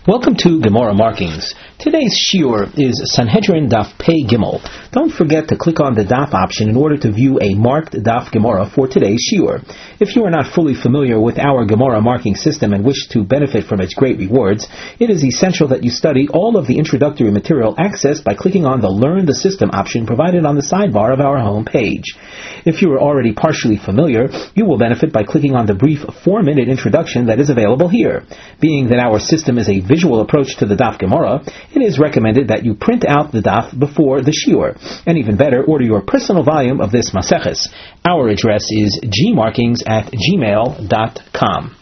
Welcome to Gemara Markings. Today's shiur is Sanhedrin Daf Pei Gimel. Don't forget to click on the Daf option in order to view a marked Daf Gemara for today's shiur. If you are not fully familiar with our Gemara marking system and wish to benefit from its great rewards, it is essential that you study all of the introductory material accessed by clicking on the Learn the System option provided on the sidebar of our home page. If you are already partially familiar, you will benefit by clicking on the brief 4-minute introduction that is available here. Being that our system is a visual approach to the Daf Gemara, it is recommended that you print out the Daf before the shiur. And even better, order your personal volume of this Maseches. Our address is gmarkings@gmail.com.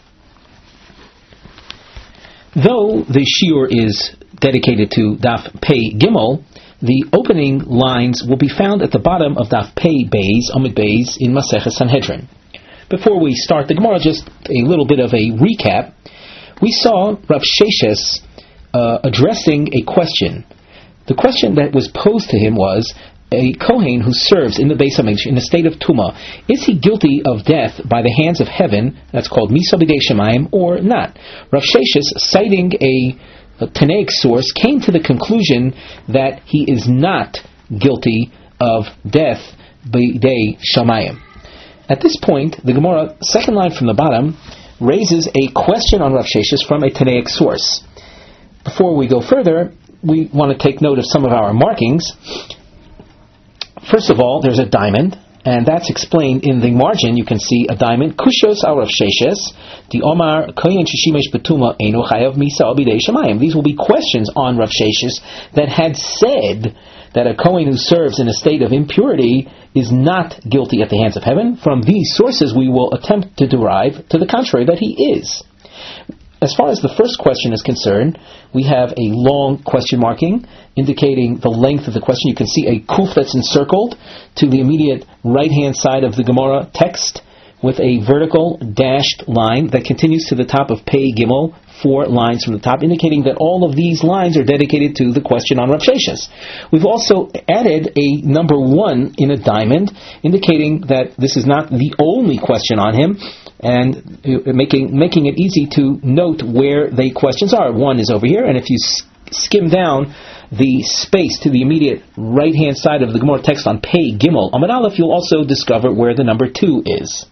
Though the shiur is dedicated to Daf Pei Gimel, the opening lines will be found at the bottom of Daf Pei Beis, Amud Beis, in Maseches Sanhedrin. Before we start the Gemara, just a little bit of a recap. We saw Rav Sheshes addressing a question. The question that was posed to him was, a Kohen who serves in the Beis HaMikdash in a state of Tumah, is he guilty of death by the hands of heaven, that's called Misa B'dei Shemayim, or not? Rav Sheshes, citing a Tanaic source, came to the conclusion that he is not guilty of death B'dei Shemayim. At this point, the Gemara, second line from the bottom, raises a question on Rav Sheshes from a Tanaic source. Before we go further, we want to take note of some of our markings. First of all, there's a diamond, and that's explained in the margin. You can see a diamond. Kushos al Rav Sheshes, the Omar Kohen Shishimesh Betuma Eino Chayav Misa B'dei Shemayim. These will be questions on Rav Sheshes that had said that a Kohen who serves in a state of impurity is not guilty at the hands of heaven. From these sources we will attempt to derive to the contrary, that he is. As far as the first question is concerned, we have a long question marking indicating the length of the question. You can see a kuf that's encircled to the immediate right-hand side of the Gemara text with a vertical dashed line that continues to the top of Pei Gimel, 4 lines from the top, indicating that all of these lines are dedicated to the question on Rav Sheshes. We've also added a number 1 in a diamond, indicating that this is not the only question on him, and making it easy to note where the questions are. 1 is over here, and if you skim down the space to the immediate right-hand side of the Gemara text on Pei Gimel Amud Aleph, you'll also discover where the number 2 is.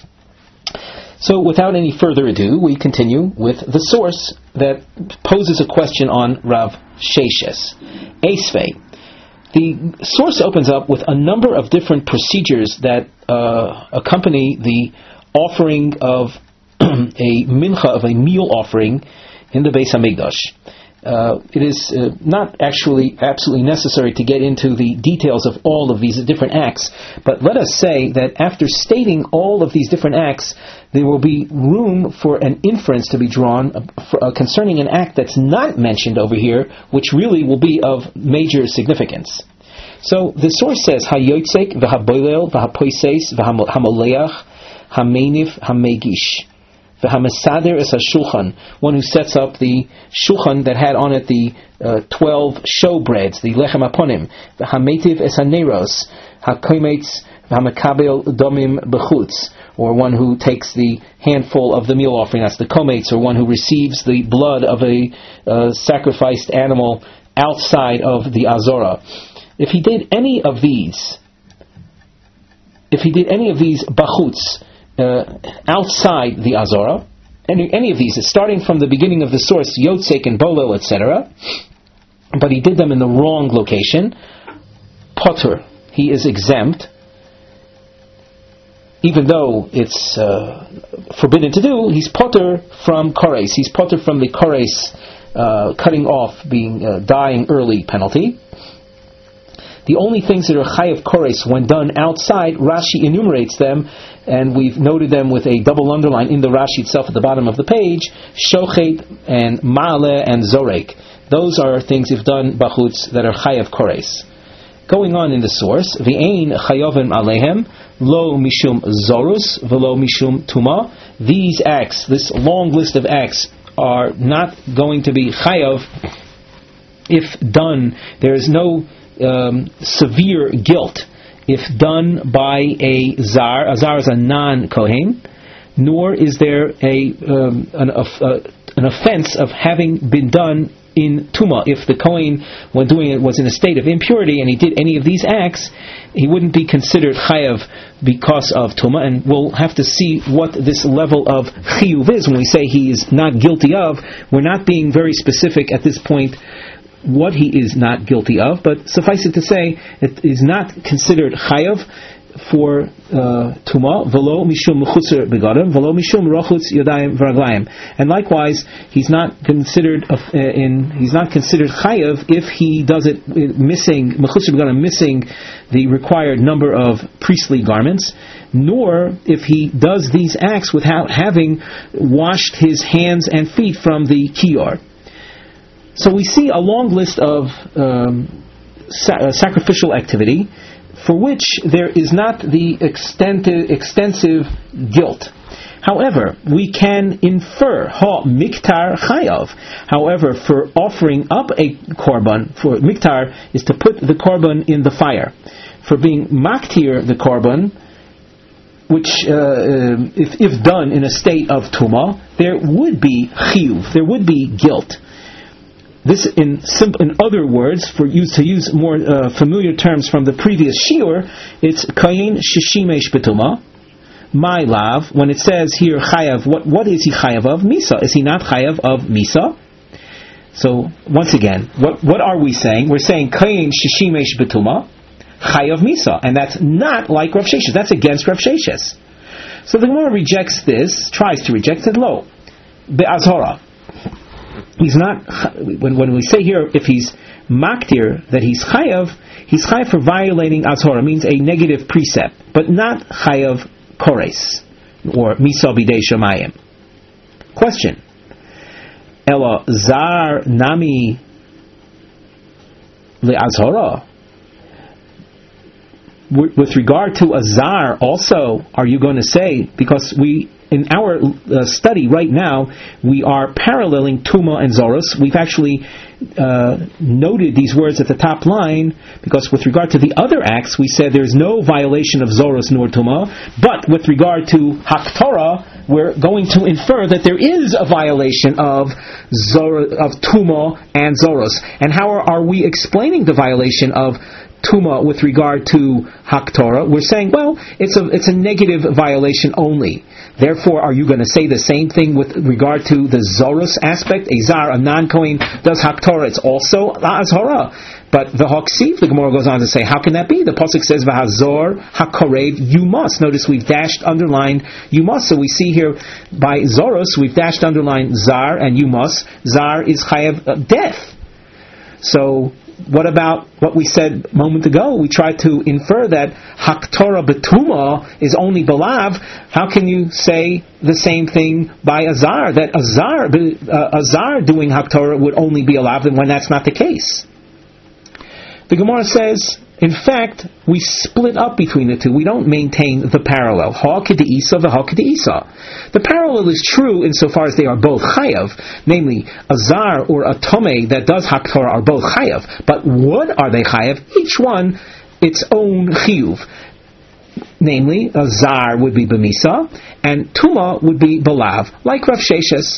So without any further ado, we continue with the source that poses a question on Rav Sheshes. Esvei. The source opens up with a number of different procedures that accompany the offering of a mincha, of a meal offering in the Beis HaMikdash. It is not actually absolutely necessary to get into the details of all of these different acts, but let us say that after stating all of these different acts, there will be room for an inference to be drawn concerning an act that's not mentioned over here, which really will be of major significance. So the source says, Hayotzek v'haboilel v'hapoises v'hamoleach hameiniv hamegish. V'hamasader es hashulchan, one who sets up the shulchan that had on it the 12 showbreads, the lechem aponim. V'hametiv es haneros hakoimetz v'hamakabel domim bechutz, or one who takes the handful of the meal offering, that's the kometz, or one who receives the blood of a sacrificed animal outside of the azora. If he did any of these bachutz, outside the Azora, any of these, starting from the beginning of the source, Yotzek and Bolel, etc., but he did them in the wrong location, Potter, he is exempt, even though it's forbidden to do. He's Potter from Kores, he's Potter from the Kores cutting off, dying early penalty. The only things that are chayav kores when done outside, Rashi enumerates them, and we've noted them with a double underline in the Rashi itself at the bottom of the page. Shochet and ma'aleh and zorek. Those are things if done bachutz that are chayav kores. Going on in the source, v'ein chayovim alehem lo mishum zorus v'lo mishum tuma. These acts, this long list of acts, are not going to be chayav if done. There is no severe guilt if done by a zar. A zar is a non-kohen, nor is there a an offense of having been done in Tuma. If the Kohen, when doing it, was in a state of impurity and he did any of these acts, he wouldn't be considered Chayav because of Tuma. And we'll have to see what this level of Chiyuv is. When we say he is not guilty of, we're not being very specific at this point what he is not guilty of, but suffice it to say, it is not considered Chayav for Tuma, velo mishum mechutzer begadim, velo mishum rochutz yadayim v'raglayim. And likewise, he's not considered chayav if he does it missing mechutzer begadim, missing the required number of priestly garments, nor if he does these acts without having washed his hands and feet from the kior. So we see a long list of sacrificial activity for which there is not the extensive guilt. However, we can infer ha miktar chayav. However, for offering up a korban, for miktar is to put the korban in the fire. For being maktir the korban, which if done in a state of tuma, there would be chiyuv, there would be guilt. This, in other words, to use more familiar terms from the previous shiur, it's kayin shishimesh betuma, my lav. When it says here chayav, what is he chayav of? Misa. Is he not chayav of misa? So once again, what are we saying? We're saying kayin shishimesh betuma, chayav misa, and that's not like Rav Sheshes. That's against Rav Sheshes. So the Gemara rejects this, tries to reject it. Lo be'azhara. He's not, when we say here, if he's maktir, that he's chayav for violating azhara, means a negative precept, but not chayav kores, or misa bidei shamayim. Question. Ela zar nami le'azhara. With regard to a zar, also, are you going to say, because in our study right now, we are paralleling Tuma and Zoros. We've actually noted these words at the top line, because with regard to the other acts, we said there's no violation of Zoros nor Tuma, but with regard to Haktorah, we're going to infer that there is a violation of Tuma and Zoros. And how are we explaining the violation of Tuma with regard to Haktorah? We're saying, well, it's a negative violation only. Therefore, are you going to say the same thing with regard to the Zoros aspect? A Zar, a non-Kohen, does Haktorah, it's also Azhara. But the Haksiv, the Gemara goes on to say, how can that be? The Pasuk says, V'hazor hakorev, you must. Notice we've underlined, you must. So we see here, by Zoros, we've underlined Zar and you must. Zar is chayav death. So, what about what we said a moment ago? We tried to infer that Haktorah Betuma is only Belav. How can you say the same thing by Azar? That Azar doing Haktorah would only be allowed when that's not the case. The Gemara says, in fact, we split up between the two. We don't maintain the parallel. Ha-k'de'isa v'ha-k'de'isa. The parallel is true insofar as they are both chayav, namely, a zar or a tomei that does haktorah are both chayav. But what are they chayav? Each one its own chiyuv. Namely, a zar would be b'misa, and tuma would be belav, like Rav Sheshes.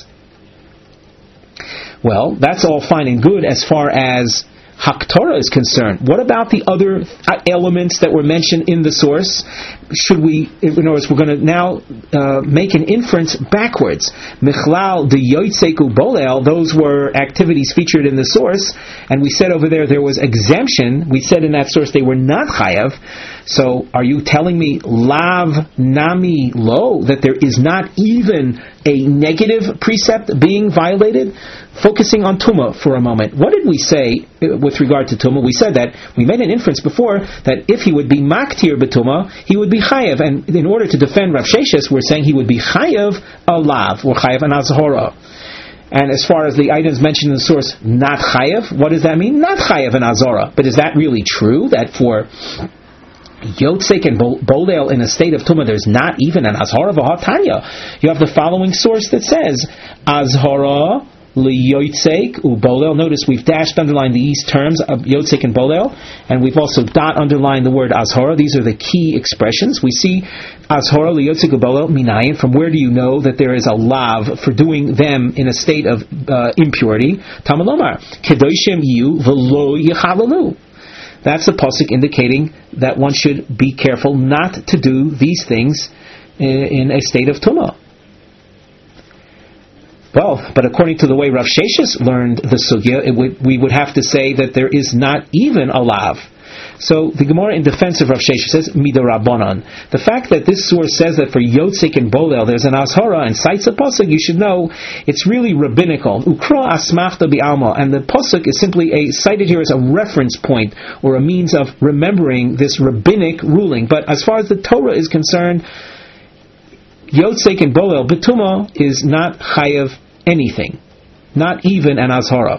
Well, that's all fine and good as far as Haktorah is concerned. What about the other elements that were mentioned in the source? In other words, we're going to now make an inference backwards. Michlal de yoitzeku bolel, those were activities featured in the source, and we said over there was exemption. We said in that source they were not chayav. So are you telling me lav nami lo, that there is not even a negative precept being violated? Focusing on Tuma for a moment. What did we say with regard to Tuma? We said that we made an inference before that if he would be maktir betuma, he would be chayav. And in order to defend Rav Sheshes, we're saying he would be chayav alav, or chayav an azhora. And as far as the items mentioned in the source, not chayav, what does that mean? Not chayav an azhora. But is that really true? That for Yotzek and Bolel in a state of Tumah, there's not even an Azhara v'Hatanya. You have the following source that says, Azhara liyotzek ubolel. Notice we've dashed underlined these terms of yotzek and bolel, and we've also dot underlined the word azhara. These are the key expressions. We see azhara liyotzek ubolel minayin. From where do you know that there is a lav for doing them in a state of impurity? Tamalomar kedoshim yu v'lo yichalalu. That's the pasuk indicating that one should be careful not to do these things in a state of tumah. Well, but according to the way Rav Sheshes learned the sugya, we would have to say that there is not even a lav. So the Gemara in defense of Rav Sheshes says midarabanan. The fact that this source says that for yotzek and bolel there's an azhara and cites a pasuk, you should know it's really rabbinical. Ukra asmachta bi'alma, and the pasuk is simply cited here as a reference point or a means of remembering this rabbinic ruling. But as far as the Torah is concerned, yotzek and bolel betuma is not chayav anything, not even an azhara.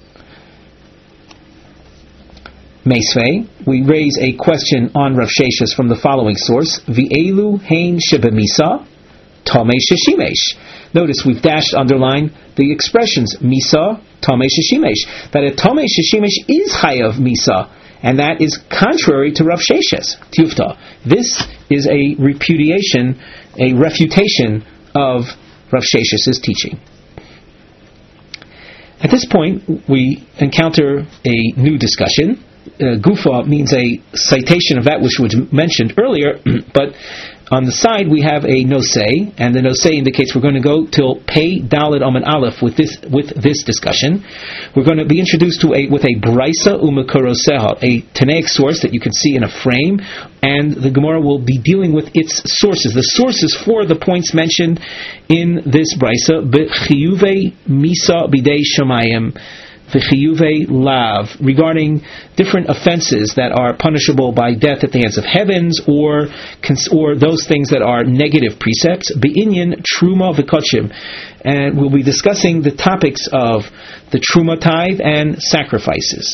Meisvei, we raise a question on Rav Sheshes from the following source: V'elu hein shebemisa tamei sheshimesh. Notice we've dashed underline the expressions misa tamei sheshimesh. That a tamei sheshimesh is chayav misa, and that is contrary to Rav Sheshes. Tiyufta. This is a reputation, a refutation of Rav Sheshes' teaching. At this point, we encounter a new discussion. Gufa means a citation of that which was mentioned earlier, but on the side we have a nosei, and the nosei indicates we're going to go till Pei Daled Amen Aleph with this discussion. We're going to be introduced to with a Braisa Umakoroseha, a Tanaic source that you can see in a frame, and the Gemara will be dealing with its sources. The sources for the points mentioned in this Braisa: B'chiyuve Misa Bidei Shamayim, V'chiyuve lav, regarding different offenses that are punishable by death at the hands of heavens, or those things that are negative precepts. Be'inyan truma v'kochim, and we'll be discussing the topics of the truma tithe and sacrifices.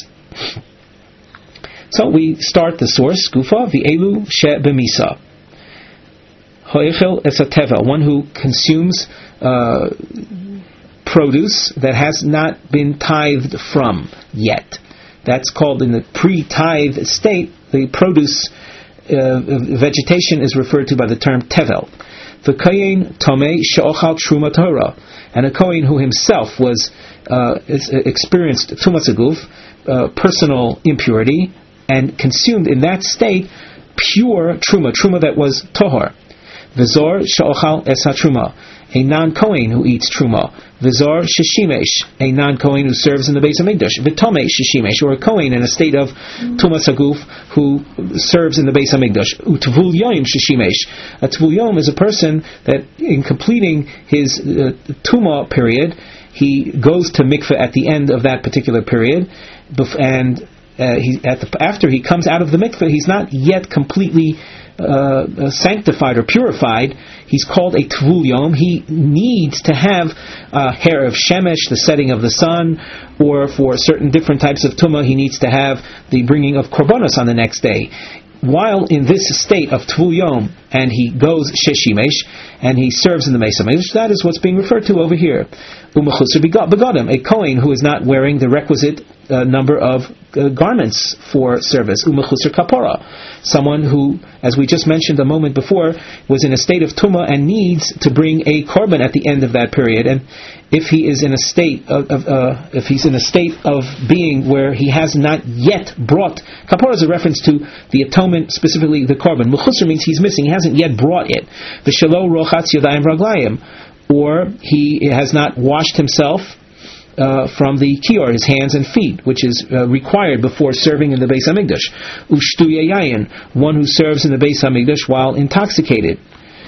So we start the source, Gufa, V'elu she b'misa. Ho'echel esateva, one who consumes produce that has not been tithed from yet. That's called, in the pre-tithe state, the produce vegetation is referred to by the term tevel. The kohen tomei she'ochal truma Torah, and a kohen who himself was experienced tumas aguf, personal impurity, and consumed in that state pure truma that was tohar. V'zor she'ochal es ha-truma, a non-Kohen who eats truma. V'zor sheshimesh, a non-Kohen who serves in the Beis Hamikdash. V'tomei sheshimesh, or a Kohen in a state of tumas haguf who serves in the Beis Hamikdash. U'tvul yom sheshimesh. A tvul yom is a person that, in completing his tuma period, he goes to mikveh at the end of that particular period, and after he comes out of the mikveh, he's not yet completely sanctified or purified. He's called a tvul yom. He needs to have hair of shemesh, the setting of the sun, or for certain different types of tumah, he needs to have the bringing of korbanos on the next day. While in this state of tvul yom, and he goes sheshimesh, and he serves in the Beis Hamikdash, that is what's being referred to over here. Umachusar begadim, a kohen who is not wearing the requisite number of garments for service. Umachusar kapara, someone who, as we just mentioned a moment before, was in a state of tumah and needs to bring a korban at the end of that period. And if he is in a state of being where he has not yet brought, kapara is a reference to the atonement, specifically the korban. Mechusar means he's missing; he hasn't yet brought it. V'shelo rochatz yadayim raglayim, or he has not washed himself from the kior, his hands and feet, which is required before serving in the Beis Hamikdash. Ushtuya yayin, one who serves in the Beis Hamikdash while intoxicated.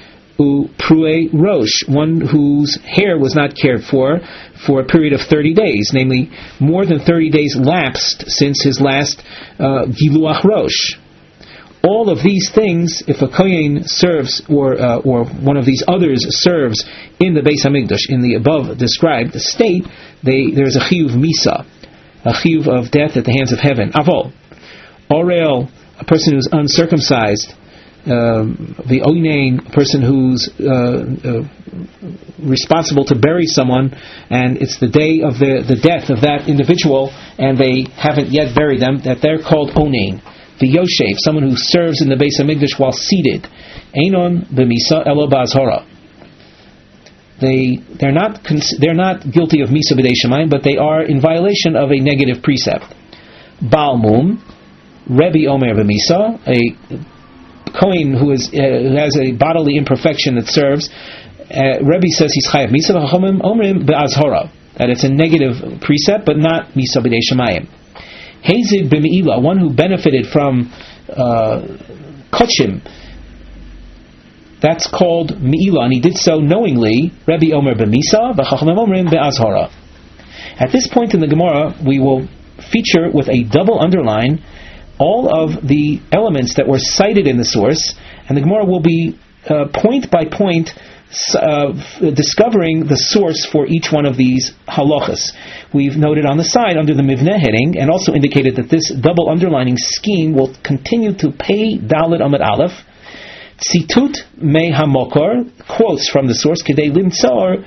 Uprue rosh, one whose hair was not cared for a period of 30 days, namely more than 30 days lapsed since his last giluach rosh. All of these things, if a kohen serves or one of these others serves in the Beis Hamikdash in the above described state, there's a chiyuv misa, a chiyuv of death at the hands of heaven. Avol, orel, a person who's uncircumcised, the oinain, person who's responsible to bury someone, and it's the day of the death of that individual, and they haven't yet buried them, that they're called onain. The yoshev, someone who serves in the Beis Hamikdash while seated, einon b'misa elo ba'azhara. They're not guilty of misa b'dei shamayim, but they are in violation of a negative precept. Baal mum, Rebbe Omer b'misa, a Kohen who has a bodily imperfection that serves, Rebbe says he's chayav misa, v'chachamim omrim be'azhara, that it's a negative precept, but not misa b'dei shamayim. Hazid b'meila, one who benefited from kochim, that's called meila, and he did so knowingly. Rebbe Omer b'misa, v'chachamim omrim be'azhara. At this point in the Gemara, we will feature with a double underline all of the elements that were cited in the source, and the Gemara will be point by point discovering the source for each one of these halachas. We've noted on the side under the Mivneh heading, and also indicated that this double underlining scheme will continue to Pei Dalet Amud Aleph. Tzitut mei hamokor, quotes from the source, Kedei limtzor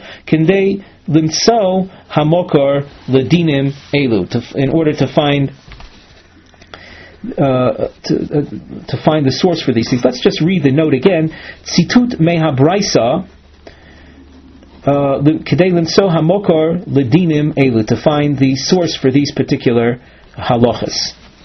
hamokor ledinim elu, in order to find the source for these things. Let's just read the note again. Tzitut meha braisa kedei limso hamokor ledinim elu, to find the source for these particular halachas.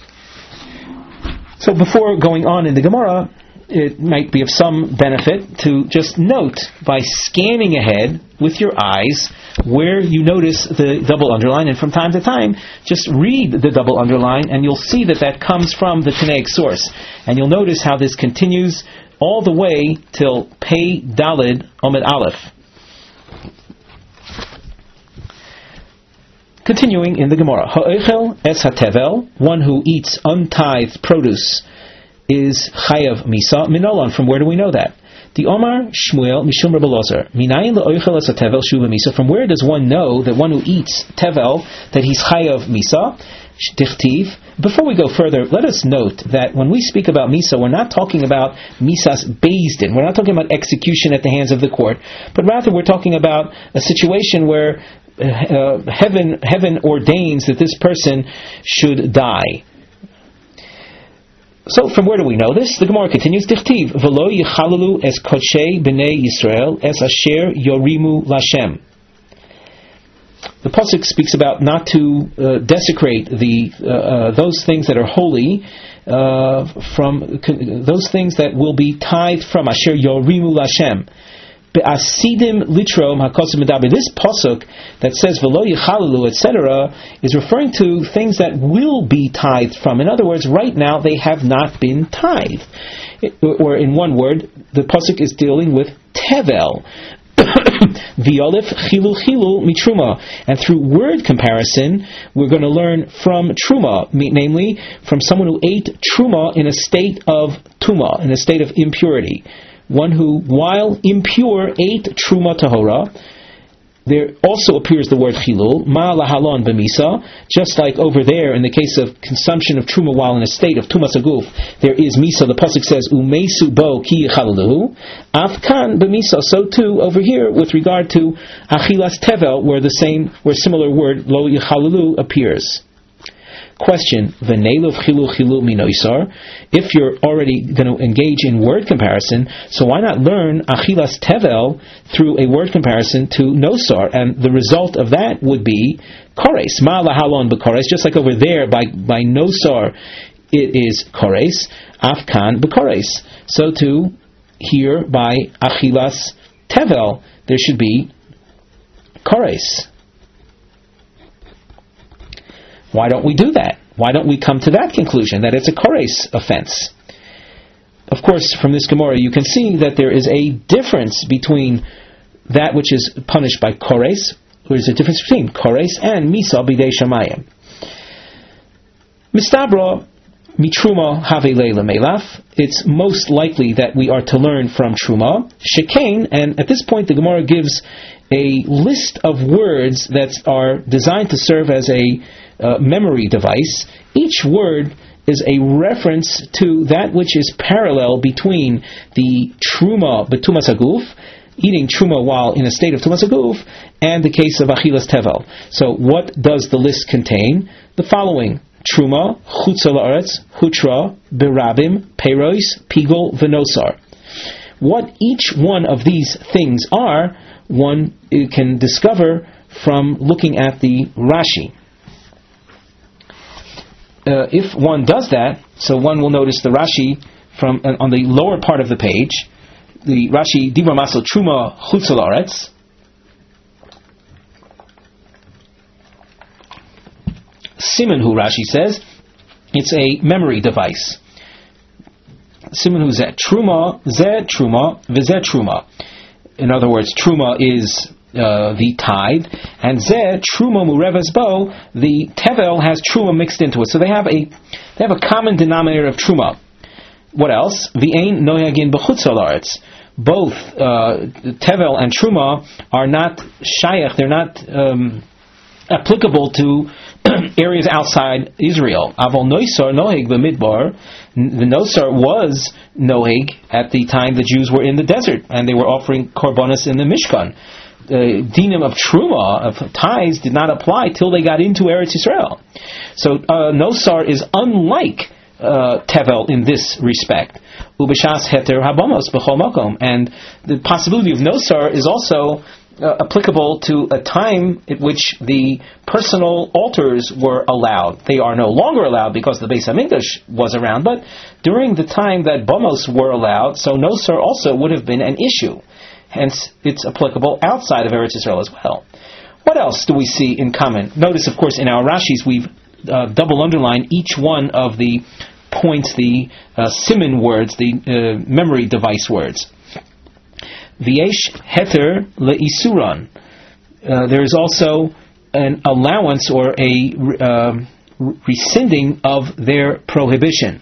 So before going on in the Gemara, it might be of some benefit to just note, by scanning ahead with your eyes, where you notice the double underline, and from time to time just read the double underline, and you'll see that comes from the Tanaic source, and you'll notice how this continues all the way till Pei Daled Amud Aleph. Continuing in the Gemara, Ha'ochel es hatevel, one who eats untithed produce, is chayav misa minolan. From where do we know that? The Omar Shmuel Mishum Rabbi Elazar, minayin le'oichel es hatevel shuva misa. From where does one know that one who eats tevel, that he's chayav misa? Dichtiv. Before we go further, let us note that when we speak about misa, we're not talking about misas beis din. We're not talking about execution at the hands of the court, but rather we're talking about a situation where heaven ordains that this person should die. So, from where do we know this? The Gemara continues, Dichtiv, V'lo yichalalu es kodshei b'nei Yisrael es asher yorimu lashem. The pasuk speaks about not to desecrate those things that are holy, from those things that will be tithed from asher yorimu lashem. Be'asidim litrom hakosim medaber. This pasuk that says v'lo yichalalu, etc., is referring to things that will be tithed from. In other words, right now they have not been tithed. Or in one word, the pasuk is dealing with tevel. V'yolef chilu chilu mitruma, and through word comparison, we're going to learn from truma, namely from someone who ate truma in a state of tuma, in a state of impurity. One who, while impure, ate truma tahora. There also appears the word chilul, ma lahalon b'misa, just like over there in the case of consumption of truma while in a state of tumas aguf, there is misa. The pasuk says umesu bo ki yichalaluhu. Afkan b'misa. So too over here with regard to achilas tevel, where similar word lo yichalalu appears. Question: V'neilu chilu chilu minoisar. If you're already going to engage in word comparison, so why not learn achilas tevel through a word comparison to nosar? And the result of that would be kores. Ma lahalon b'kores. Just like over there by nosar, it is kores. Afkan b'kores. So too here by achilas tevel, there should be kores. Why don't we do that? Why don't we come to that conclusion, that it's a kores offense? Of course, from this Gemara, you can see that there is a difference between that which is punished by kores. There is a difference between kores and misa b'dei shamayim. Mistabra mitruma have leila melaf. It's most likely that we are to learn from truma. Shekain, and at this point the Gemara gives a list of words that are designed to serve as a memory device. Each word is a reference to that which is parallel between the truma betumas haguf, eating truma while in a state of tumas haguf, and the case of achilas tevel. So what does the list contain? The following: truma, chutza la'aretz, hutra, berabim, peiros, pigol, venosar. What each one of these things are, one can discover from looking at the Rashi. If one does that, so one will notice the Rashi from on the lower part of the page, the Rashi Dibra Masel Truma Chutz La'aretz. Siman Hu, Rashi says, it's a memory device. Siman Hu Zeh Truma, Vizeh Truma. In other words, Truma is the tithe, and Zeh Truma Mureves Bo, the Tevel has Truma mixed into it. So they have a common denominator of Truma. What else? V'ein noyagin b'chutz ha'aretz. Both Tevel and Truma are not shayach, they're not applicable to areas outside Israel. Aval noisar noheg b'midbar. The nosar was noheg at the time the Jews were in the desert and they were offering korbanos in the Mishkan. The dinim of truma, of tithes, did not apply till they got into Eretz Yisrael. So nosar is unlike tevel in this respect. Ubishas heter habamos b'chol makom, and the possibility of nosar is also applicable to a time at which the personal altars were allowed. They are no longer allowed because the Beis Hamikdash was around, but during the time that bamos were allowed, so nosar also would have been an issue. Hence, it's applicable outside of Eretz Yisrael as well. What else do we see in common? Notice, of course, in our Rashis, we've double underlined each one of the points, the siman words, the memory device words. V'yesh heter le'isuran. There is also an allowance or a rescinding of their prohibition.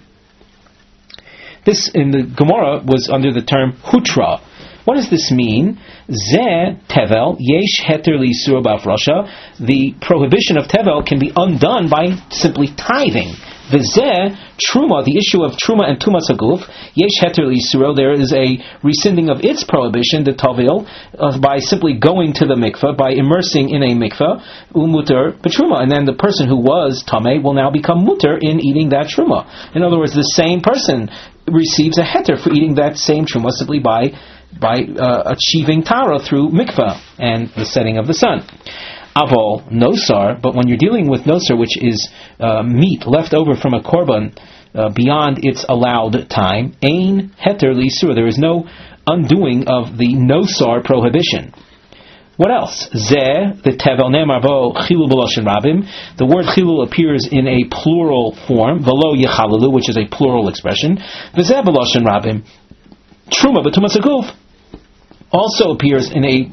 This in the Gemara was under the term hutra. What does this mean? Zeh tevel yesh heter le'isura b'afrosha. The prohibition of tevel can be undone by simply tithing. V'zeh truma, the issue of truma and tumas haguf, yesh heter le'isura, there is a rescinding of its prohibition, the tavil, by simply going to the mikveh, by immersing in a mikveh, umuter b'truma, and then the person who was tameh will now become muter in eating that truma. In other words, the same person receives a heter for eating that same truma simply by achieving tara through mikveh and the setting of the sun. Aval nosar, but when you're dealing with nosar, which is meat left over from a korban beyond its allowed time, ein heter li'isur, there is no undoing of the nosar prohibition. What else? Zeh, the tevel ne'emar bo chilul b'loshen rabim. The word chilul appears in a plural form, v'lo yechalalu, which is a plural expression. V'zeh b'loshen rabim. Truma b'tumas haguf also appears in a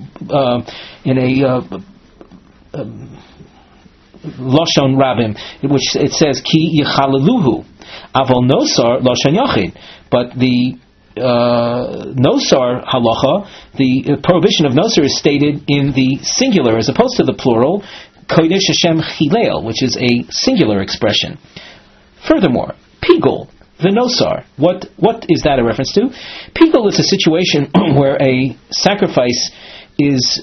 Lashon Rabim, which it says ki yichalaluhu, aval nosar lashon yachid. But the nosar halacha, the prohibition of nosar is stated in the singular as opposed to the plural, kodesh Hashem chilel, which is a singular expression. Furthermore, pigul, the nosar, what is that a reference to? Pigul is a situation where a sacrifice is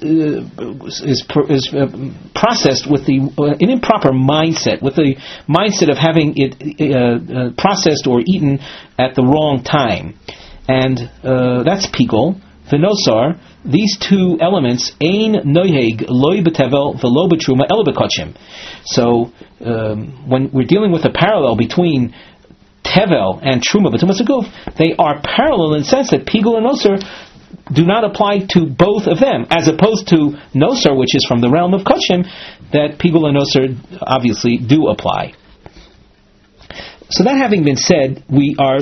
processed with an improper mindset, with the mindset of having it processed or eaten at the wrong time, and that's pigul. The nosar, these two elements, ein noheg loy betevel v'lo betruma el bekotchim. So when we're dealing with a parallel between tevel and truma b'tumas haguf, they are parallel in the sense that pigul and nosar do not apply to both of them, as opposed to nosar, which is from the realm of kotchim, that pigul and nosar obviously do apply. So that having been said, we're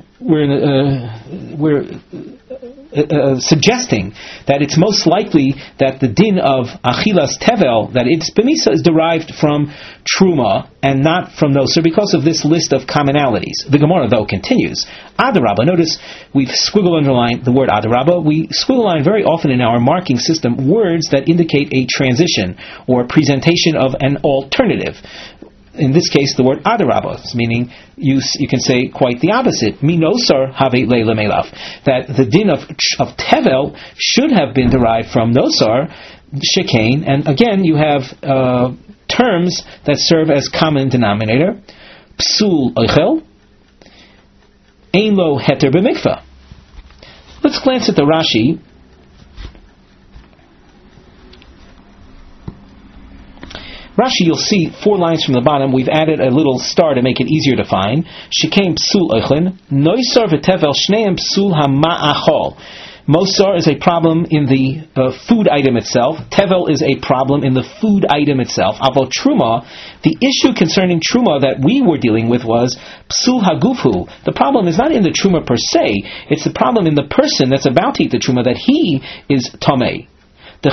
suggesting that it's most likely that the din of achilas tevel, that its b'misa is derived from truma and not from nosar because of this list of commonalities. The Gemara, though, continues. Adarabba, notice we've squiggle underlined the word Adarabba. We squiggle line very often in our marking system words that indicate a transition or presentation of an alternative. in this case, the word adarabah, meaning you can say quite the opposite. Minosar have leila melaf, that the din of tevel should have been derived from nosar, shekain, and again you have terms that serve as common denominator. Psul oichel, ein lo heter b'mikvah. Let's glance at the Rashi. Rashi, you'll see 4 lines from the bottom. We've added a little star to make it easier to find. Shekain psul oichlin, noisar v'tevel shneim psul hama'achol. Mosar is a problem in the food item itself. Tevel is a problem in the food item itself. Avol truma, the issue concerning truma that we were dealing with was psul hagufhu. The problem is not in the truma per se. It's the problem in the person that's about to eat the truma, that he is tamei. The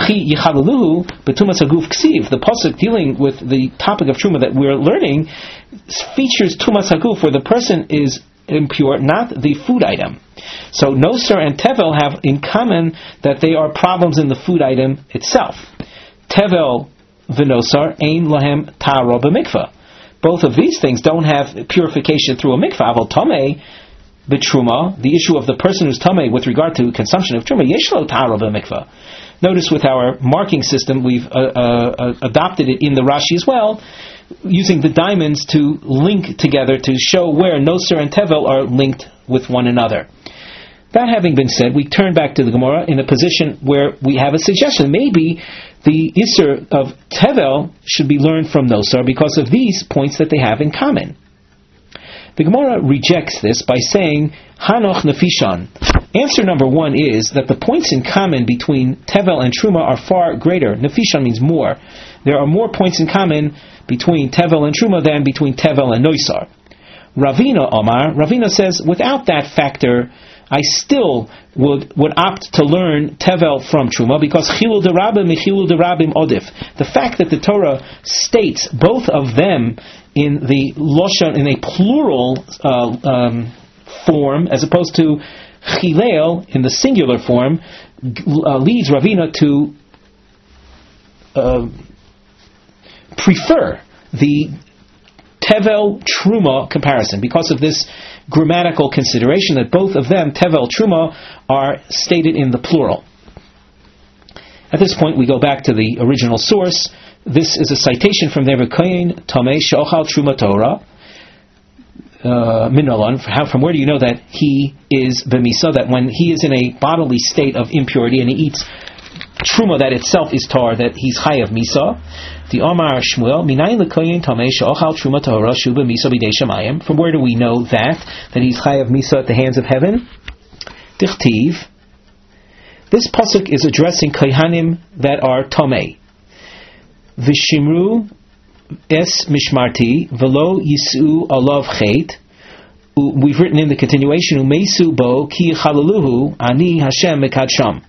pasuk dealing with the topic of truma that we're learning features tumas haguf, where the person is impure, not the food item. So nosar and tevel have in common that they are problems in the food item itself. Tevel v'nosar ein lahem ta'ara b'mikvah. Both of these things don't have purification through a mikvah. Aval tamei b'truma, the issue of the person who's tamei with regard to consumption of truma, yeshlo ta'ara b'mikvah. Notice with our marking system, we've adopted it in the Rashi as well, using the diamonds to link together to show where nosar and tevel are linked with one another. That having been said, we turn back to the Gemara in a position where we have a suggestion. Maybe the Isser of tevel should be learned from nosar because of these points that they have in common. The Gemara rejects this by saying, Hanoch Nefishan. Answer number 1 is that the points in common between Tevel and Truma are far greater. Nefishan means more. There are more points in common between Tevel and Truma than between Tevel and Noisar. Ravina Omar, Ravina says, without that factor, I still would opt to learn Tevel from Truma, because Chilul Derabim and Chilul Derabim Odif. The fact that the Torah states both of them in the Loshan, in a plural form, as opposed to Chilel in the singular form, leads Ravina to prefer the Tevel Truma comparison because of this grammatical consideration that both of them, Tevel Truma, are stated in the plural. At this point, we go back to the original source. This is a citation from the Kohen Tomei She'ochal Truma Torah. Minolan, from where do you know that he is b'misa, that when he is in a bodily state of impurity and he eats truma that itself is tar, that he's chayav misa? The Omar Shmuel, minayin l'koyin tamei she'ochal truma tahora shu b'misa b'dei shemayim. From where do we know that he's chayav misa at the hands of heaven? Dichtiv. This pasuk is addressing kohanim that are tamei. V'shimru es mishmarti v'lo yisu alav chet. We've written in the continuation, u'meisu bo ki chalaluhu ani Hashem mekadsham.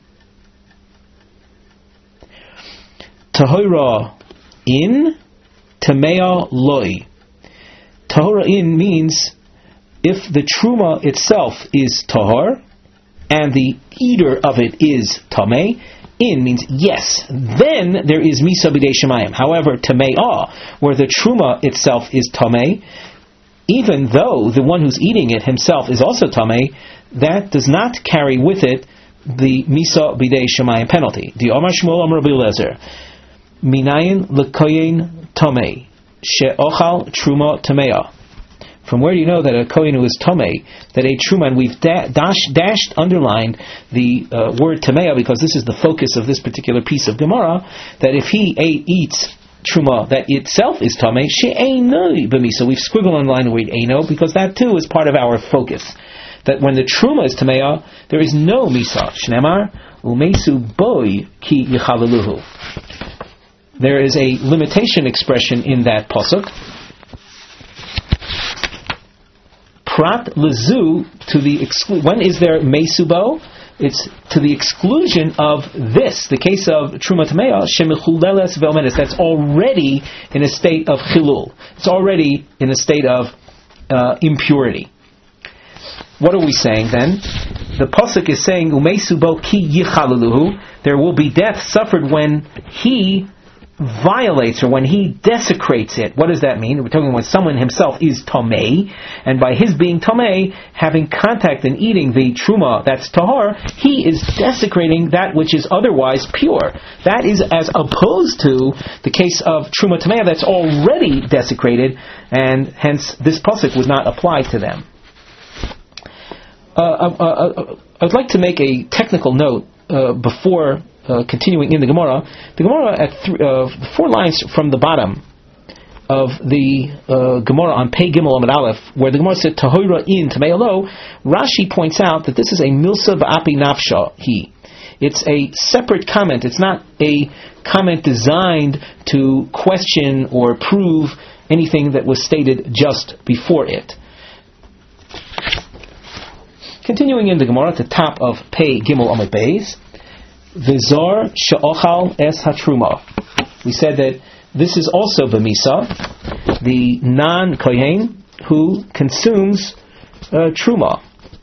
Tahora in, tamea loi. Tahora in means if the truma itself is tahor and the eater of it is tamei, in means yes, then there is misa b'dei shemayim. However, tameah, where the truma itself is tamei, even though the one who's eating it himself is also tamei, that does not carry with it the misa b'dei shemayim penalty. The Omar Shmuel Amar Rabbi Eliezer, minayin l'koyin tamei she'ochal truma tameah. From where do you know that a kohen who is tamei, that a truma, and we've dashed, underlined the word tameah because this is the focus of this particular piece of Gemara, that if he eats truma that itself is tamei, she'einoi b'misa. We've squiggled on the line the word eino because that too is part of our focus. That when the truma is tameah, there is no misa. Shnemar u'meisu boy ki yichalaluhu. There is a limitation expression in that pasuk. Prat lezu, to the when is there mesubo? It's to the exclusion of this, the case of truma tameah shemichuleles ve'omedes. That's already in a state of chilul. It's already in a state of impurity. What are we saying then? The pasuk is saying umesubo ki yichalaluhu. There will be death suffered when he violates, or when he desecrates it. What does that mean? We're talking when someone himself is tomei, and by his being tomei, having contact and eating the truma that's tahor, he is desecrating that which is otherwise pure. That is as opposed to the case of truma tamei that's already desecrated, and hence this pasuk would not apply to them. I'd like to make a technical note before continuing in the Gemara. The Gemara at 4 lines from the bottom of the Gemara on Pei Gimel Amud Aleph, where the Gemara said Tahoira in Tamei Lo, Rashi points out that this is a Milsa V'api Nafsha He. It's a separate comment. It's not a comment designed to question or prove anything that was stated just before it. Continuing in the Gemara at the top of Pei Gimel Amud Beis, V'zar she'ochal es hatruma. We said that this is also b'misa, the non-kohen who consumes truma.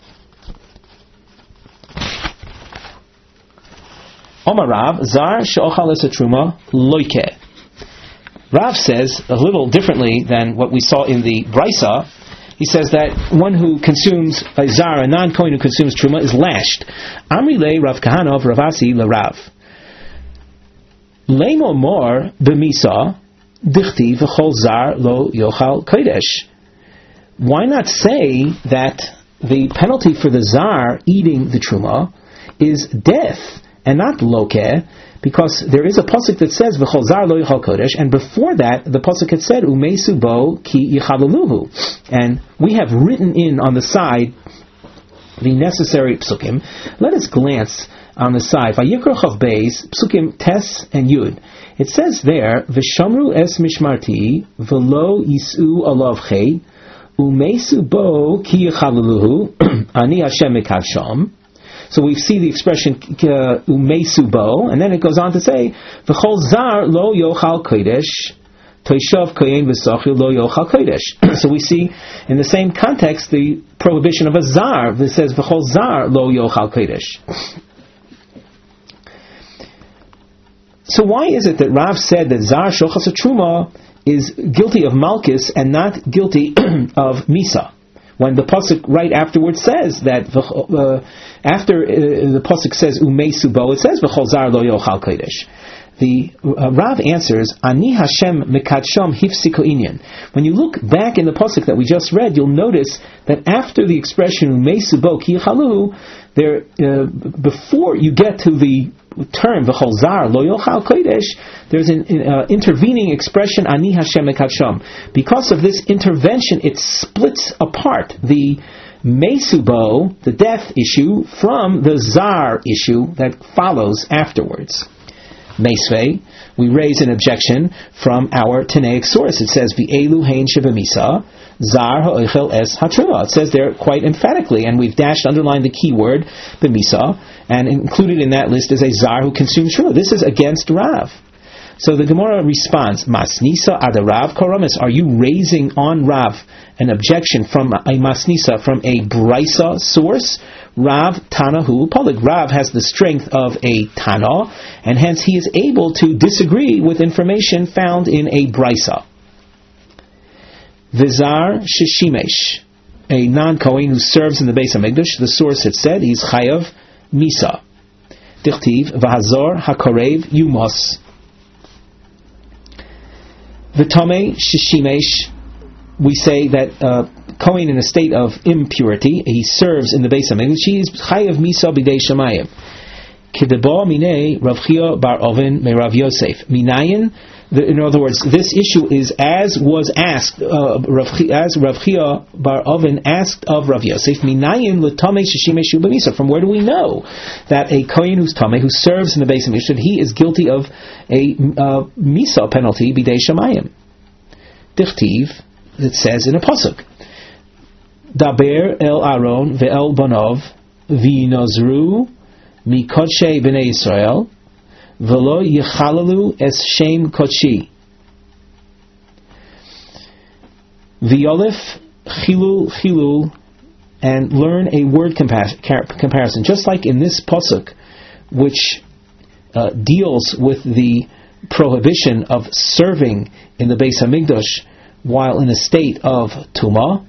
Omar Rav, zar she'ochal es hatruma loike. Rav says a little differently than what we saw in the Brisa. He says that one who consumes a zar, a non-kohen who consumes truma, is lashed. Amri le Rav Kahana of Ravasi le Rav. Leimo mor b'misa dichti v'chol zar lo yochal kodesh. Why not say that the penalty for the zar eating the truma is death and not lokeh? Because there is a pasuk that says v'chol zar lo yochal kodesh, and before that the pasuk had said umeisu bo ki yichalaluhu, and we have written in on the side the necessary psukim. Let us glance on the side. Vayikra chav beis psukim tes and yud. It says there v'shamru es mishmarti v'lo yisu alav chay umeisu bo ki yichalaluhu ani Hashem mekadsham. So we see the expression umeisu bo, and then it goes on to say v'chol zar lo yochal kodesh toishav kohen v'sachil lo yochal kodesh. So we see in the same context the prohibition of a zar that says v'chol zar lo yochal kodesh. So why is it that Rav said that zar shochas truma is guilty of malchus and not guilty of misa, when the pasuk right afterwards says that after the pasuk says umeisu bo, it says v'chol zar lo yochal kodesh? The Rav answers, Ani Hashem mekadsham hifsiko inyan. When you look back in the pasuk that we just read, you'll notice that after the expression umeisu bo ki yichalu, there before you get to the term v'chol zar lo yochal kodesh, there's an intervening expression Ani Hashem mekadsham. Because of this intervention, it splits apart the mesubo, the death issue, from the zar issue that follows afterwards. Meisvei, we raise an objection from our Tanaic source. It says v'elu hein shebemisa zar ha'ochel es hatruma. It says there quite emphatically, and we've underlined the key word bemisa, and included in that list is a zar who consumes truma. This is against Rav. So the Gemara responds, Masnisa adarav karamis. Are you raising on Rav an objection from a masnisa, from a brisa source? Rav Tanahu Polig. Rav has the strength of a Tana, and hence he is able to disagree with information found in a brisa. Vizar Shishimesh, a non-Kohen who serves in the Beis HaMikdash, the source had said he's Chayav Misa. Dichtiv V'hazor HaKorev Yumos. V'tomei Shishimesh, we say that Kohen in a state of impurity, he serves in the Beis HaMikdash, he is Chayav Misa B'dei Shamayim. Kedeba Minei Rav Chia Bar Oven Me Rav Yosef. Minayin, in other words, this issue is as was asked, as Rav Chia Bar Oven asked of Rav Yosef, Minayin L'Tamei Shishimeshu B'Misa. From where do we know that a Kohen who's Tamei, who serves in the Beis HaMikdash, he is guilty of a Misa penalty B'dei Shamayim? Dichtiv, it says in a pasuk, Daber el Aaron ve'el banov v'nazru mikodshe b'nei Yisrael v'lo yichalalu es shem kodshi v'yolef chilul, and learn a word comparison, just like in this pasuk, which deals with the prohibition of serving in the Beis Hamikdash while in a state of Tumah,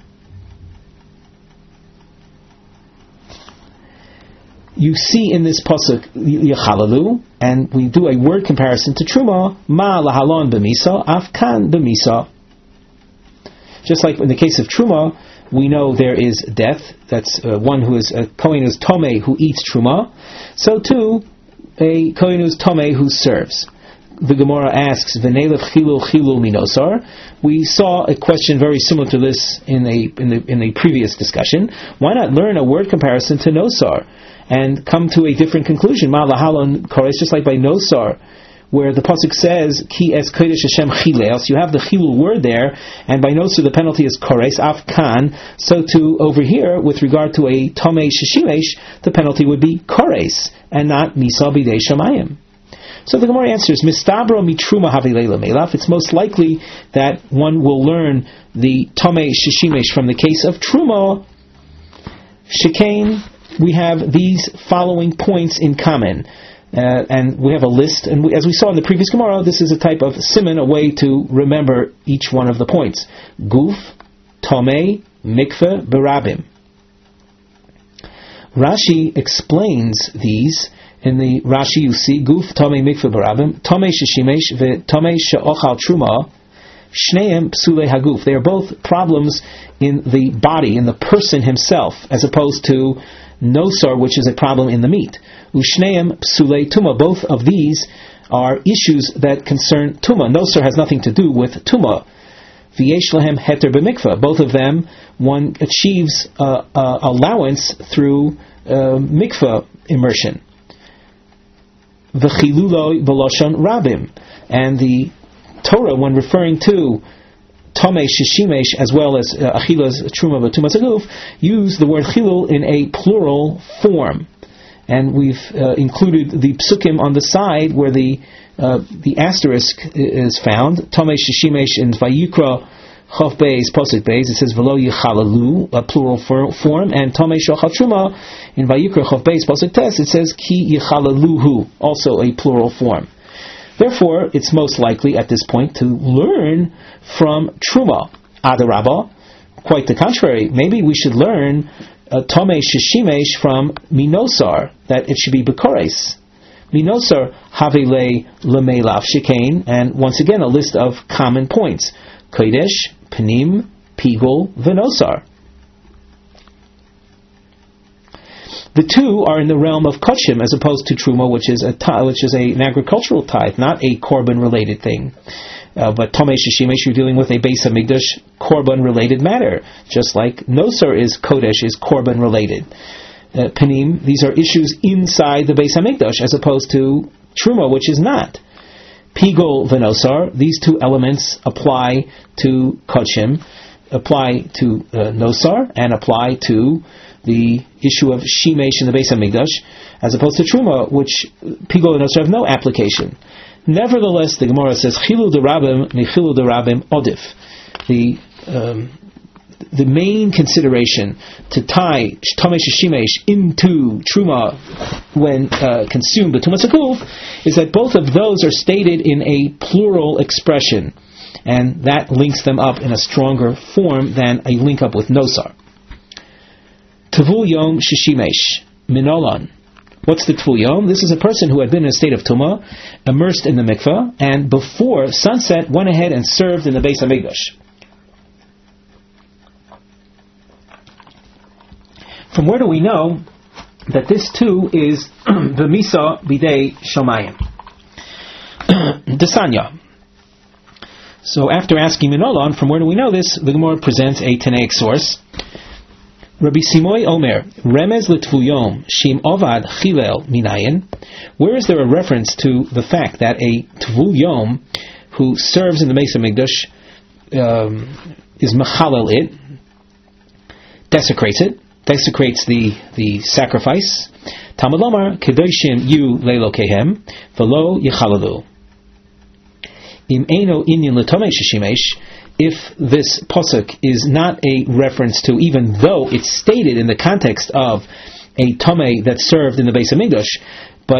you see in this pasuk Yechalalu, and we do a word comparison to Truma, Ma lahalon b'misa, afkan b'misa. Just like in the case of Truma, we know there is death. That's one who is a Kohen who is Tomei who eats Truma. So too, a Kohen who is Tomei who serves. The Gemara asks, "V'nelev chilul chilul minosar." We saw a question very similar to this in a previous discussion. Why not learn a word comparison to nosar and come to a different conclusion? Ma lahalon kores, just like by nosar, where the pasuk says, "Ki es kodesh Hashem chilel," so you have the chilul word there, and by nosar the penalty is kores af kan. So too over here, with regard to a tomei shishimesh, the penalty would be kores and not misa bidei shamayim. So the Gemara answers, Mistabra mitruma havilela melaf. It's most likely that one will learn the Tomei Shishimesh from the case of Truma. Shekain, we have these following points in common. And we have a list, and as we saw in the previous Gemara, this is a type of siman, a way to remember each one of the points. Guf, Tomei, Mikveh, Barabim. Rashi explains these. In the Rashi you see, Guf, Tomei, Mikveh, Barabim, Tomei, Shishimesh, Ve Tomei, She'ochal, Truma, Shneim, Psule, Haguf. They are both problems in the body, in the person himself, as opposed to Nosar, which is a problem in the meat. Ushneim, Psule, Tuma. Both of these are issues that concern Tuma. Nosar has nothing to do with Tuma. V'yesh lahem heter b'mikveh. Both of them, one achieves allowance through mikveh immersion. V'chiluloi b'loshon rabim. And the Torah, when referring to Tomei Shishimesh as well as Achilas Truma V'Tumas Haguf, use the word chilul in a plural form. And we've included the psukim on the side where the asterisk is found. Tomei Shishimesh in Vayikra Chof Beis, Posik Beis, it says V'lo Yichalalu, a plural form, and Tomei Shochal Truma in Vayikra Chof Beis, Posik Tes, it says Ki Yichalaluhu, also a plural form. Therefore, it's most likely at this point to learn from Truma. Adarabah, quite the contrary. Maybe we should learn Tomei Shishimesh from Minosar, that it should be Bekores. Minosar Havile Lemelav Shekain, and once again a list of common points. Kodesh, Panim, Pigul, Venosar. The two are in the realm of Kachim as opposed to Truma, which is an agricultural tithe, not a Korban related thing. But Tomei Shishimesh, you're dealing with a Beis Hamikdash Korban related matter, just like Nosar is Kodesh, is Korban related. Panim, these are issues inside the Beis Hamikdash as opposed to Truma, which is not. Pigul Venosar, these two elements apply to Kachim, apply to Nosar, and apply to the issue of Shimesh in the Beis Hamikdash, as opposed to Truma, which Pigul and Nosar have no application. Nevertheless, the Gemara says, Chilu derabim michilu derabim odif. The main consideration to tie Tomei Shishimesh into Truma when consumed by Tumas Hakuf is that both of those are stated in a plural expression, and that links them up in a stronger form than a link up with Nosar. Tavul Yom Shishimesh Minolan. What's the Tavul Yom? This is a person who had been in a state of Tumah, immersed in the mikveh, and before sunset went ahead and served in the Beis Hamikdash. From where do we know that this too is the Misa Bidei Shomayim? Desanya. So after asking Minolan, from where do we know this? The Gemara presents a Tanaic source. Rabbi Simoy Omer, Remez L'Tvuyom, Shim Ovad Chilel Minayin. Where is there a reference to the fact that a Tvuyom who serves in the Beis Hamikdash is Mechalel it, desecrates the sacrifice? Talmud Lomar, Kedoshim Yu Leilo Kehem, Velo Yechalalu. Im Eino Inyan L'Tomei Shishimesh. If this pasuk is not a reference to, even though it's stated in the context of a tomei that served in the Beis Hamikdash, but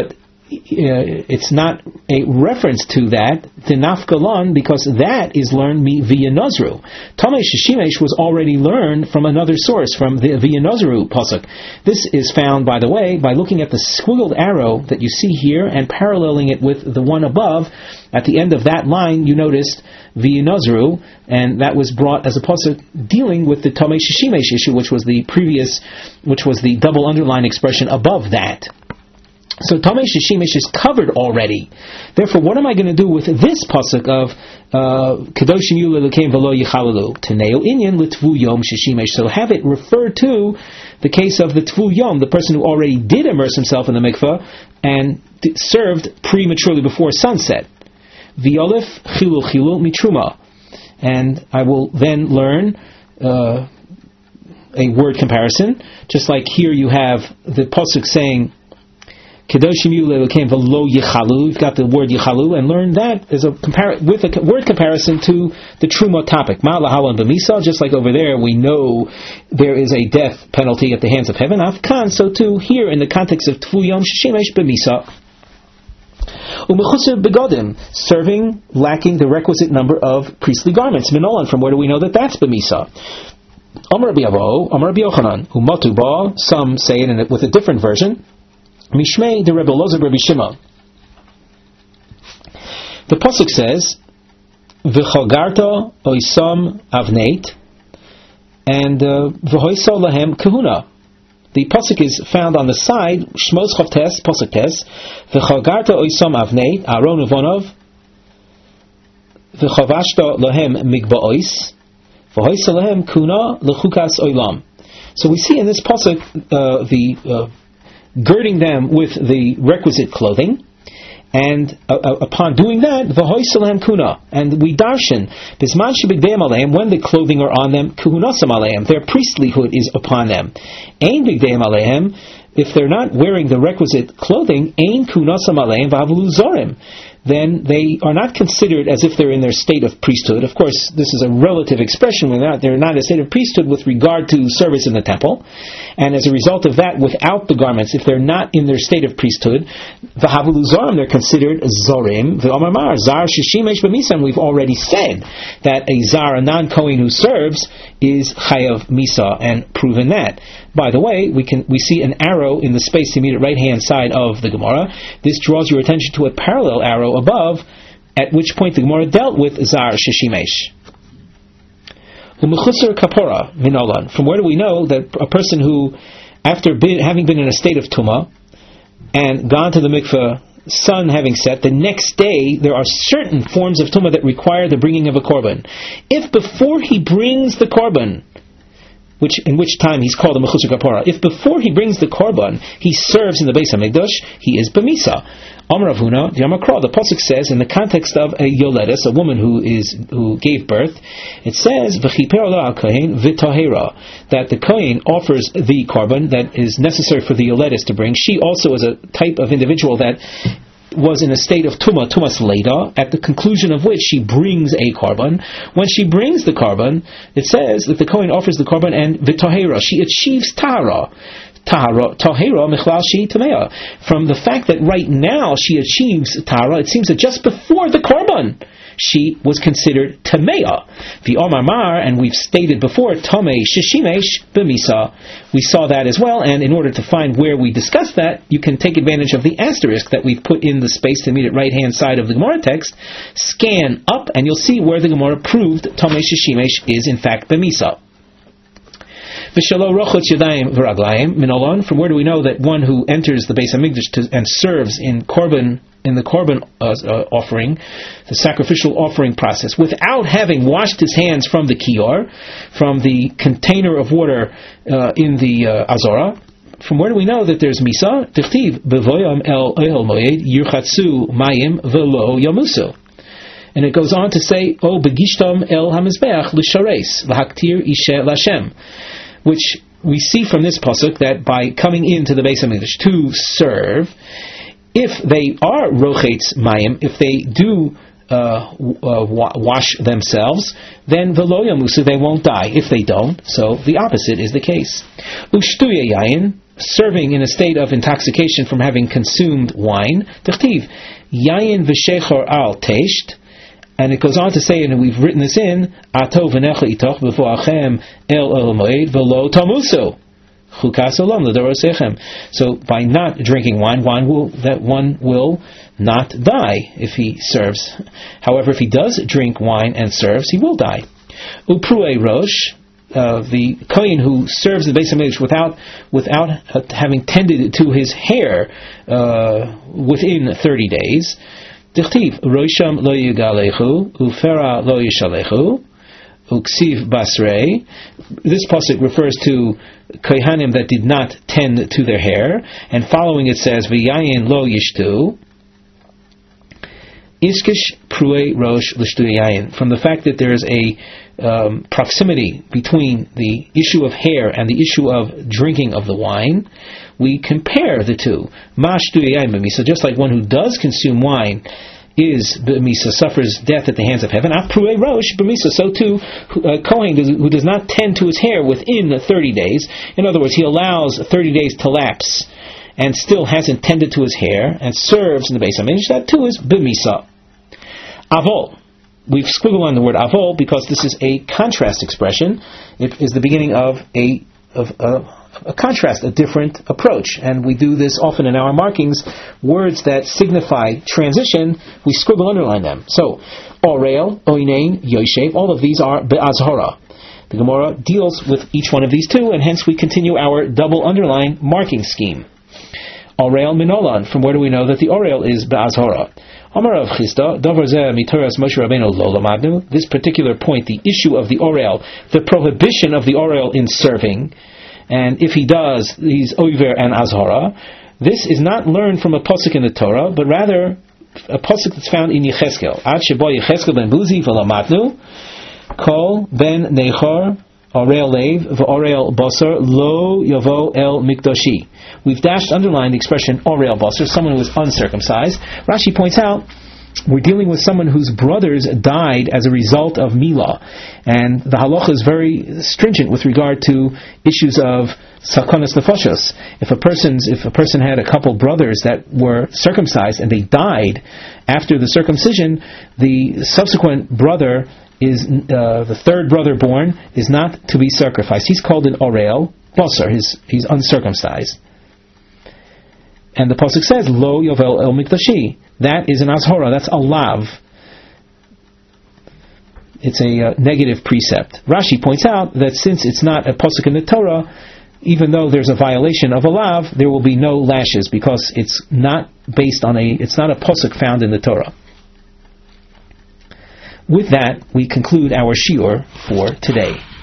it's not a reference to that, the nafkalon, because that is learned via Nazru. Tamei Shishimesh was already learned from another source, from the via Nazru pasuk. This is found, by the way, by looking at the squiggled arrow that you see here and paralleling it with the one above. At the end of that line, you noticed via Nazru, and that was brought as a pasuk dealing with the Tamei Shishimesh issue, which was the double underline expression above that. So Tamei Shishimesh is covered already. Therefore, what am I going to do with this pasuk of Kedoshim Yu Lelokeim V'lo Yichalalu Teneo Inyan L'Tvu Yom Shishimesh? So have it refer to the case of the Tvu Yom, the person who already did immerse himself in the mikveh and served prematurely before sunset. V'olef Chilul Mitruma, and I will then learn a word comparison, just like here you have the pasuk saying Kedoshim Yu Lelokeim V'lo Yichalu. You've got the word Yichalu, and learn that as with a word comparison to the Truma topic. Ma'alahalan B'misa, just like over there we know there is a death penalty at the hands of heaven. Afkan, so too here in the context of Tvu Yom Shishimesh B'misa. Umechusar Begodim, serving lacking the requisite number of priestly garments. Minolan, from where do we know that that's B'misa? Amar Rabbi Avo, Amar Rabbi Yochanan, Umatu Ba, some say it with a different version. Mishmei de Rebbe Elazar Rabbi Shimon. The pasuk says, "V'chogarta oisam avneit," and "V'hoiso lahem kahuna." The pasuk is found on the side. Shmos Chavtes pasuk tes. "V'chogarta oisam avneit Aaron uvonov, v'chavashta lahem migba'ois, v'hoiso lahem kahuna lechukas oilam." So we see in this pasuk the girding them with the requisite clothing, and upon doing that, v'hoisalam kuna, and we darshan bisman shebigdeim aleim, when the clothing are on them, kuhunasam aleim, their priestlyhood is upon them. Ein bigdeim aleim, if they're not wearing the requisite clothing, ein kuhunasam aleim v'avlu zorim, then they are not considered as if they're in their state of priesthood. Of course, this is a relative expression. They're not in a state of priesthood with regard to service in the temple. And as a result of that, without the garments, if they're not in their state of priesthood, v'havulu zorim, they're considered zorim. V'omar mar, zar shishimesh b'misa, and we've already said that a zar, a non-Kohen who serves, is chayav misa, and proven that. By the way, we see an arrow in the space immediate right-hand side of the Gemara. This draws your attention to a parallel arrow above, at which point the Gemara dealt with Zar Shishimesh. Umechusar kapora minolan. From where do we know that a person who, after having been in a state of Tumah, and gone to the mikveh, sun having set, the next day there are certain forms of Tumah that require the bringing of a korban. If before he brings the korban, in which time he's called a mechusar kapora, if before he brings the korban he serves in the Beis Hamikdash, he is b'misa. Amar Rav Huna, the Amakra, the pasuk says in the context of a yoledis, a woman who gave birth, it says v'chiper la al kohen v'tahera, that the kohen offers the korban that is necessary for the yoledis to bring. She also is a type of individual that was in a state of tumas leda, at the conclusion of which she brings a korban. When she brings the korban, it says that the kohen offers the korban and v'tahera, she achieves tahara. Tahira michlal shi tamea. From the fact that right now she achieves tahara, it seems that just before the korban she was considered tamea. The Omar Mar, and we've stated before, tamei shishimesh b'misa. We saw that as well, and in order to find where we discussed that, you can take advantage of the asterisk that we've put in the space to immediate right hand side of the Gemara text. Scan up, and you'll see where the Gemara proved tamei shishimesh is in fact b'misa. From where do we know that one who enters the Beis Hamikdash and serves in the korban offering, the sacrificial offering process, without having washed his hands from the kior, from the container of water in the azora? From where do we know that there's misa? Tichtiv bevoyam el ohel moed yirchatzu mayim velo yamusu. And it goes on to say, O begishtam el hamizbeach l'shareis l'haktir ishe l'Hashem, which we see from this pasuk that by coming into the Beis Hamikdash to serve, if they are rochetz mayim, if they do wash themselves, then velo yamusu, they won't die. If they don't, so the opposite is the case. Ushtuya yayin serving in a state of intoxication from having consumed wine, Tichtiv, Yayin v'shechor al tesht, and it goes on to say, and we've written this in, Ato v'necha itoch b'vo'achem el moed v'lo tamuso. So by not drinking wine, one will not die if he serves. However, if he does drink wine and serves, he will die. Uprue rosh, the kohen who serves the Beis HaMikdash without having tended to his hair within 30 days. Dichtiv rosham lo yigalechu ufera lo yishalechu uksiv basrei. This pasuk refers to kohanim that did not tend to their hair, and following it says v'yayin lo yishtu iskish prue rosh l'shtu yayin. From the fact that there is a proximity between the issue of hair and the issue of drinking of the wine, we compare the two. Mashtu yayin b'misa, just like one who does consume wine is b'misa, suffers death at the hands of heaven. Apruei rosh b'misa, so too kohen who does not tend to his hair within 30 days. In other words, he allows 30 days to lapse and still hasn't tended to his hair and serves in the Beis HaMikdash. That too is b'misa. Avol. We've squiggled on the word avol because this is a contrast expression. It is the beginning of a contrast, a different approach. And we do this often in our markings. Words that signify transition, we scribble underline them. So, Orel, Oinein, Yoshev, all of these are be'azhara. The Gemara deals with each one of these two, and hence we continue our double underline marking scheme. Orel Minolan, from where do we know that the Orel is be'azhara? This particular point, the issue of the Orel, the prohibition of the Orel in serving, and if he does, he's Oiver and Azhara. This is not learned from a pasuk in the Torah, but rather a pasuk that's found in Yecheskel. Ad shebo Yecheskel ben Buzi v'lamatnu kol ben nechor Orel leiv v'orel basar lo yavo el mikdashi. We've underlined the expression Orel basar, someone who is uncircumcised. Rashi points out we're dealing with someone whose brothers died as a result of Milah, and the halacha is very stringent with regard to issues of sakonas nefashos. If a person had a couple brothers that were circumcised and they died after the circumcision, the subsequent brother is the third brother born is not to be sacrificed. He's called an orel basar. He's uncircumcised. And the pasuk says, Lo yovel el mikdashi. That is an azhara. That's a lav. It's a negative precept. Rashi points out that since it's not a pasuk in the Torah, even though there's a violation of a lav, there will be no lashes because it's not based on it's not a pasuk found in the Torah. With that, we conclude our shiur for today.